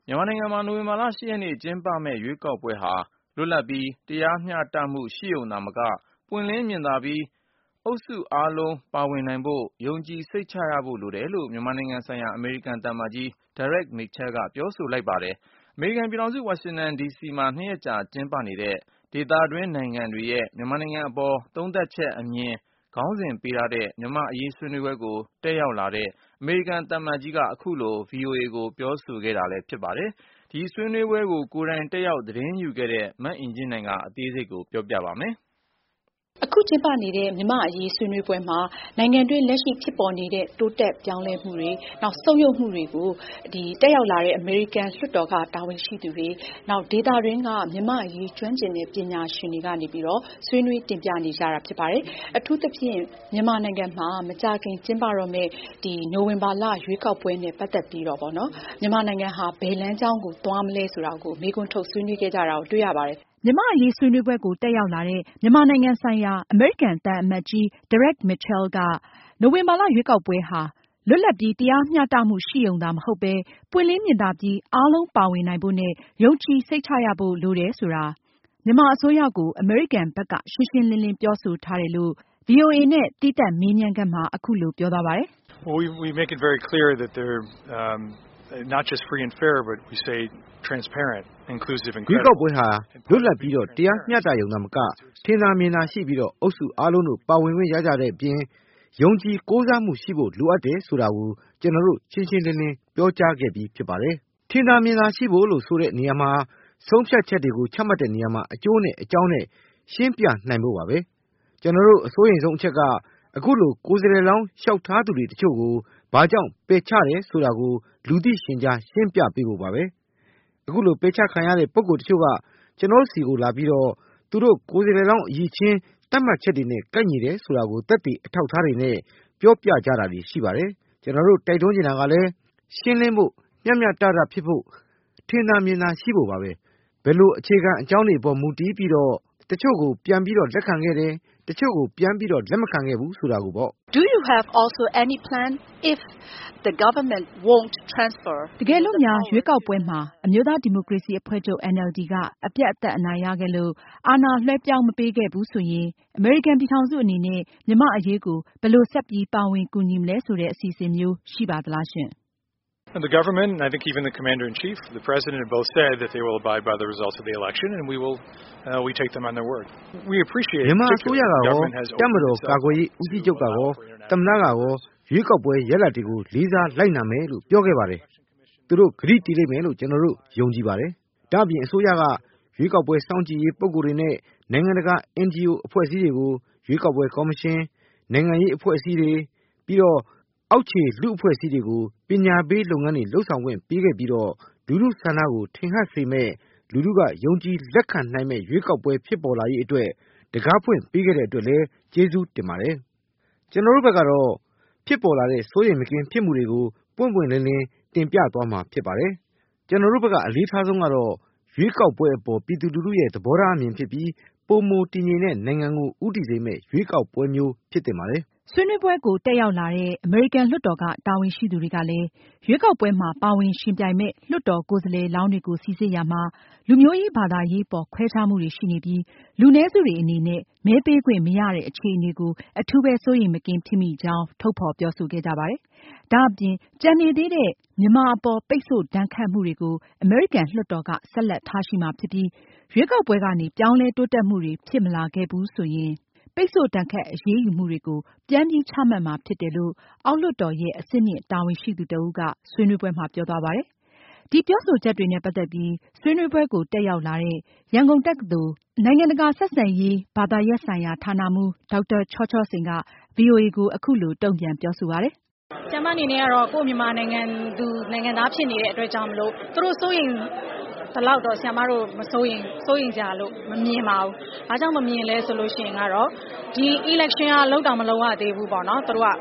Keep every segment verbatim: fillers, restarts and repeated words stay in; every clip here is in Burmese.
မြန်မာနိုင်ငံမှာနိုဝင်ဘာလ၈ရက်နေ့ကျင်းပမယ့်ရွေးကောက်ပွဲဟာလွတ်လပ်ပြီးတရားမျှတမှုရှိရုံသာမကပွင့်လင်းမြင်သာပြီးအုပ်စုအားလုံးပါဝင်နိုင်ဖို့ယုံကြည်စိတ်ချရဖို့လိုတယ်လို့မြန်မာနိုင်ငံဆိုင်ရာအမေရိကန်သံအမတ်ကြီး Derek Mitchell ကပြောဆိုလိုက်ပါတယ်။အမေရိကန်ပြည်ထောင်စုဝါရှင်တန်ဒီစီမှာနှစ်ရက်ကြာကျင်းပနေတဲ့ဒေသတွင်းနိုင်ငံတွေရဲ့မြန်မာနိုင်ငံအပေါ်သုံးသပ်ချက်အမြင်ခေါင်းစဉ်ပေးထားတဲ့မြန်မာ့အရေးဆွေးနွေးပွဲကိုတက်ရောက်လာတဲ့အမေရိကန်သံအမတ်ကြီးကအခုလို ဗွီအိုအေကိုပြောဆိုခဲ့တာလည်းဖြစ်ပါတယ်။ဒီဆွေးနွေးပွဲကိုကိုယ်တိုင်တက်ရောက်သတင်းယူခဲ့တဲ့မအင်ကြင်းနိုင်ကအသေးစိတ်ကိုပြောပြပါမယ်။အခုကျင်းပနေတဲ့မြန်မာ့အရေးဆွေးနွေးပွဲမှာနိုင်ငံတွင်းလက်ရှိဖြစ်ပေါ်နေတဲ့တိုးတက်ပြောင်းလဲမှုတွေနောက်ဆုတ်ယုတ်မှုတွေကိုဒီတက်ရောက်လာတဲ့အမေရိကန်လွှတ်တော်ကတာဝန်ရှိသူတွေနောက်ဒေသတွင်းကမြန်မာ့အရေးကျွမ်းကျင်တဲ့ပညာရှင်တွေကနေပြီးတော့ဆွေးနွေးတင်ပြနေကြတာဖြစ်ပါတယ်။အထူးသဖြင့်မြန်မာနိုင်ငံမှာမကြာခင်ကျင်းပတော့မယ့်ဒီနိုဝင်ဘာလရွေးကောက်ပွဲနဲ့ပတ်သက်ပြီးတော့ပေါ့နော်မြန်မာနိုင်ငံဟာဘယ်လမ်းကြောင်းကိုသွားမလဲဆိုတာကိုမေးခွန်းထုတ်ဆွေးနွေးခဲ့ကြတာကိုတွေ့ရပါတယ်။မြန်မာ့အရေးဆွေးနွေးပွဲကိုတက်ရောက်လာတဲ့မြန်မာနိုင်ငံဆိုင်ရာအမေရိကန်သံအမတ်ကြီး Derek Mitchell ကနိုဝင်ဘာလရွေးကောက်ပွဲဟာလွတ်လပ်ပြီးတရားမျှတမှုရှိရုံသာမဟုတ်ပဲပွင့်လင်းမြင်သာပြီးအားလုံးပါဝင်နိုင်ဖို့နဲ့ယုံကြည်စိတ်ချရဖို့လိုတယ်ဆိုတာမြန်မာအစိုးရကိုအမေရိကန်ဘက်ကရှင်းရှင်းလင်းလင်းပြောဆိုထားတယ်လို့ ဗွီအိုအေ နဲ့သီးသန့်မေးမြန်းခန်းမှာအခုလိုပြောသွားပါတယ်။ Well, we, we make it very clear that they're um, not just free and fair, but we say transparent, inclusive and credible. ဒီကောက်ပွဲဟာလွတ်လပ်ပြီးတော့တရားမျှတရုံသာမကထင်သာမြင်သာရှိပြီးတော့အုပ်စုအားလုံးတို့ပါဝင်ခွင့်ရကြတဲ့အပြင်ယုံကြည်ကိုးစားမှုရှိဖို့လိုအပ်တယ်ဆိုတာကိုကျွန်တော်တို့ရှင်းရှင်းလင်းလင်းပြောကြားခဲ့ပြီးဖြစ်ပါတယ်။ထင်သာမြင်သာရှိဖို့လို့ဆိုတဲ့နေရာမှာဆုံးဖြတ်ချက်တွေကိုချမှတ်တဲ့နေရာမှာအကျိုးနဲ့အကြောင်းနဲ့ရှင်းပြနိုင်ဖို့ပါပဲ။ကျွန်တော်တို့အစိုးရိမ်ဆုံးအချက်ကအခုလိုကိုယ်စားလှယ်လောင်းလျှောက်ထားသူတွေတချို့ကိုဘာကြောင့်ပယ်ချတယ်ဆိုတာကိုလူသိရှင်ကြားရှင်းပြပေးဖို့ပါပဲ။အခုလိုပယ်ချခံရတဲ့ပုဂ္ဂိုလ်တချို့ကကျွန်တော်စီကိုလာပြီးတော့သူတို့ကိုယ်စားလှယ်လောင်းအရေးချင်းတတ်မှတ်ချက်တွေနဲ့ကိုက်ညီတယ်ဆိုတာကိုသက်သေအထောက်အထားတွေနဲ့ပြောပြကြတာတွေရှိပါတယ်။ကျွန်တော်တို့တိုက်တွန်းနေတာကလည်းရှင်းလင်းဖို့မျှမျှတတဖြစ်ဖို့ထင်သာမြင်သာရှိဖို့ပါပဲ။ဘယ်လိုအခြေခံအကြောင်းတွေပေါ်မူတည်ပြီးတော့တချို့ကိုပြန်ပြီးတော့လက်ခံခဲ့တယ်တချို့ကိုပြန်ပြီးတော့လက်မခံခဲ့ဘူးဆိုတာကိုပေါ့ Do you have also any plan if the government won't transfer တကယ်လို့များရွေးကောက်ပွဲမှာအမျိုးသားဒီမိုကရေစီအဖွဲ့ချုပ် N L D ကအပြတ်အသတ်အနိုင်ရခဲ့လို့အာဏာလွှဲပြောင်းမပေးခဲ့ဘူးဆိုရင်အမေရိကန်ပြည်ထောင်စုအနေနဲ့မြန်မာအရေးကိုဘယ်လိုဆက်ပြီးပါဝင်ကူညီမလဲဆိုတဲ့အစီအစဉ်မျိုးရှိပါသလားရှင် And the government, and I think even the commander-in-chief, the president have both said that they will abide by the results of the election, and we will, uh, we take them on their word. We appreciate it. မြန်မာအစိုးရကရောတပ်မတော်ကာကွယ်ရေးဦးစီးချုပ်ကရောသမ္မတကရောရွေးကောက်ပွဲရလဒ်တွေကိုလေးစားလိုက်နာမယ်လို့ပြောခဲ့ပါတယ်။သူတို့ဂရုတည်လိမ့်မယ်လို့ကျွန်တော်တို့ယုံကြည်ပါတယ်။ဒါ့အပြင်အစိုးရကရွေးကောက်ပွဲစောင့်ကြည့်ရေးပုံကိုယ်တွေနဲ့နိုင်ငံတကာ N G O အဖွဲ့အစည်းတွေကိုရွေးကောက်ပွဲကော်မရှင်နိုင်ငံရေးအဖွဲ့အစည်းတွေပြီးတော့အောက်ခြေလူအဖွဲ့အစည်းတွေကိုပညာပေးလုပ်ငန်းတွေလှုပ်ဆောင်ခွင့်ပေးခဲ့ပြီးတော့လူလူဆန္ဒကိုထင်ဟပ်စေမဲ့လူလူကယုံကြည်လက်ခံနိုင်မဲ့ရွေးကောက်ပွဲဖြစ်ပေါ်လာရေးအတွက်တကားဖွင့်ပေးခဲ့တဲ့အတွက်လည်းကျေးဇူးတင်ပါတယ်။ကျွန်တော်တို့ဘက်ကတော့ဖြစ်ပေါ်လာတဲ့စိုးရိမ်မကင်းဖြစ်မှုတွေကိုပွင့်ပွင့်လင်းလင်းတင်ပြသွားမှာဖြစ်ပါတယ်။ကျွန်တော်တို့ဘက်ကအလေးထားဆုံးကတော့ရွေးကောက်ပွဲအပေါ်ပြည်သူလူထုရဲ့သဘောထားအမြင်ဖြစ်ပြီးပုံမတည်ငြိမ်တဲ့နိုင်ငံကိုဥတည်စေမဲ့ရွေးကောက်ပွဲမျိုးဖြစ်တင်ပါတယ်။ဆွေးနွေးပွဲကိုတက်ရောက်လာတဲ့အမေရိကန်လွှတ်တော်ကတာဝန်ရှိသူတွေကလည်းရွေးကောက်ပွဲမှာပါဝင်ရှင်ပြိုင်မဲ့လွှတ်တော်ကိုယ်စားလှယ်လောင်းတွေကိုစီစစ်ရမှာလူမျိုးရေးဘာသာရေးပေါ်ခွဲခြားမှုတွေရှိနေပြီးလူနည်းစုတွေအနေနဲ့မဲပေးခွင့်မရတဲ့အခြေအနေကိုအထူးပဲစိုးရိမ်မကင်းဖြစ်မိကြောင်းထုတ်ဖော်ပြောဆိုခဲ့ကြပါတယ်။ဒါအပြင်ကျန်နေသေးတဲ့မြန်မာအပေါ်ပိတ်ဆို့ဒဏ်ခတ်မှုတွေကိုအမေရိကန်လွှတ်တော်ကဆက်လက်ထားရှိမှာဖြစ်ပြီးရွေးကောက်ပွဲကနေပြောင်းလဲတိုးတက်မှုတွေဖြစ်မလာခဲ့ဘူးဆိုရင်ပိတ်ဆို့ဒဏ်ခတ်အရေးယူမှုတွေကိုပြန်ပြီးချမှတ်မှာဖြစ်တယ်လို့အောက်လွှတ်တော်ရဲ့အဆင့်မြင့်တာဝန်ရှိသူတဦးကဆွေးနွေးပွဲမှာပြောသွားပါတယ်။ဒီပြောဆိုချက်တွေနဲ့ပတ်သက်ပြီးဆွေးနွေးပွဲကိုတက်ရောက်လာတဲ့ရန်ကုန်တက္ကသိုလ်နိုင်ငံတကာဆက်ဆံရေးဘာသာရပ်ဆိုင်ရာဌာနမှူးဒေါက်တာချောချောစိန်က ဗွီအိုအေကိုအခုလိုတုံ့ပြန်ပြောဆိုပါတယ်။ကျမအနေနဲ့ကတော့ကိုယ့်မြန်မာနိုင်ငံသူနိုင်ငံသားဖြစ်နေတဲ့အတွက်ကြောင့်မလို့သူတို့စိုးရင်ဒီလောက်တော့ဆရာမတို့မစိုးရင်စိုးရင်ကြလို့မမြင်ပါဘူး။အားကြောင့်မမြင်လဲဆိုလို့ရှိရင်ကတော့ဒီ election ကလောက်တောင်မလောက်ရသေးဘူးပေါ့နော်။သူတို့က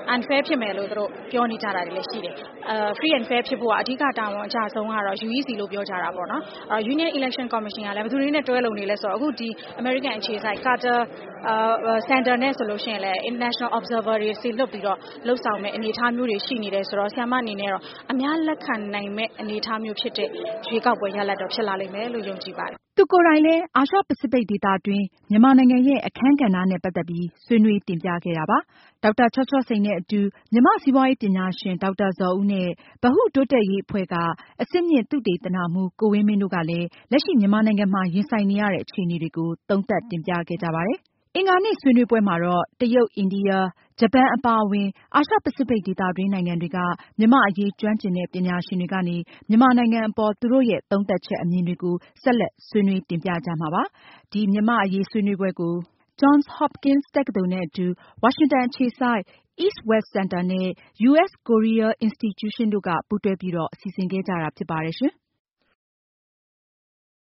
unfair ဖြစ်မယ်လို့သူတို့ပြောနေကြတာတွေလည်းရှိတယ်။ free and fair ဖြစ်ဖို့ကအဓိကတာဝန်အကျဆုံးကတော့ U E C လို့ပြောကြတာပေါ့နော်။ Union Election Commission ကလည်းဘယ်သူတွေနဲ့တွဲလုံနေလဲဆိုတော့အခုဒီ American အခြေစိုက် Carter Center နဲ့ဆိုလို့ရှိရင်လည်း International Observer တွေစေလွှတ်ပြီးတော့လှုပ်ဆောင်မဲ့အနေအထားမျိုးတွေရှိနေတယ်ဆိုတော့ဆရာမအနေနဲ့တော့အများလက်ခံနိုင်မဲ့အနေအထားမျိုးဖြစ်တဲ့ရွေးကောက်ပွဲရလဒ်တော့ဖြစ်လာလိမ့်မယ်လို့ယုံကြည်ပါတယ်။သူကိုယ်တိုင်လည်းအာရှပစိဖိတ်ဒေသတွင်းမြန်မာနိုင်ငံရဲ့အခန်းကဏ္ဍနဲ့ပတ်သက်ပြီးဆွေးနွေးတင်ပြခဲ့တာပါ။ ဒေါက်တာချောချောစိန်နဲ့အတူမြန်မာ့စီးပွားရေးပညာရှင်ဒေါက်တာဇော်ဦးနဲ့ဗဟုတိုးတက်ရေးအဖွဲ့ကအဆင့်မြင့်သုတေသနမှူးကိုဝင်းမင်းတို့ကလည်းလက်ရှိမြန်မာနိုင်ငံမှာရင်ဆိုင်နေရတဲ့အခြေအနေတွေကိုသုံးသပ်တင်ပြခဲ့ကြပါတယ်။ အင်္ဂါနေ့ဆွေးနွေးပွဲမှာတော့တရုတ်၊ အိန္ဒိယ၊ ဂျပန်အပါအဝင်အာရှပစိဖိတ်ဒေသတွင်းနိုင်ငံတွေကမြန်မာ့အရေးကျွမ်းကျင်တဲ့ပညာရှင်တွေကနေမြန်မာနိုင်ငံအပေါ်သူတို့ရဲ့သုံးသပ်ချက်အမြင်တွေကိုဆက်လက်ဆွေးနွေးတင်ပြကြမှာပါ။ ဒီမြန်မာ့အရေးဆွေးနွေးပွဲကို Johns Hopkins တက္ကသိုလ်နဲ့အတူဝါရှင်တန်အခြေစိုက် East West Center နဲ့ U S Korea Institution တို့ကပူးတွဲပြီးတော့စီစဉ်ခဲ့ကြတာဖြစ်ပါတယ်ရှင်။